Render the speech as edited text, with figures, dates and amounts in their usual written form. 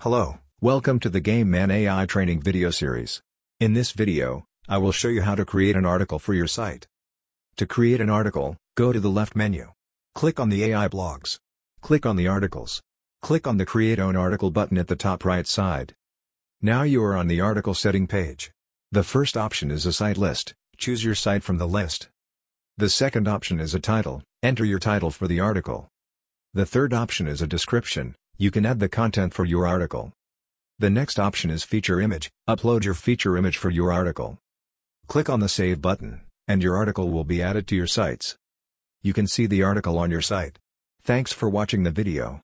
Hello, welcome to the Game Man AI training video series. In this video, I will show you how to create an article for your site. To create an article, go to the left menu. Click on the AI blogs. Click on the articles. Click on the Create Own Article button at the top right side. Now you are on the article setting page. The first option is a site list, choose your site from the list. The second option is a title, enter your title for the article. The third option is a description, you can add the content for your article. The next option is feature image, upload your feature image for your article. Click on the Save button, and your article will be added to your sites. You can see the article on your site. Thanks for watching the video.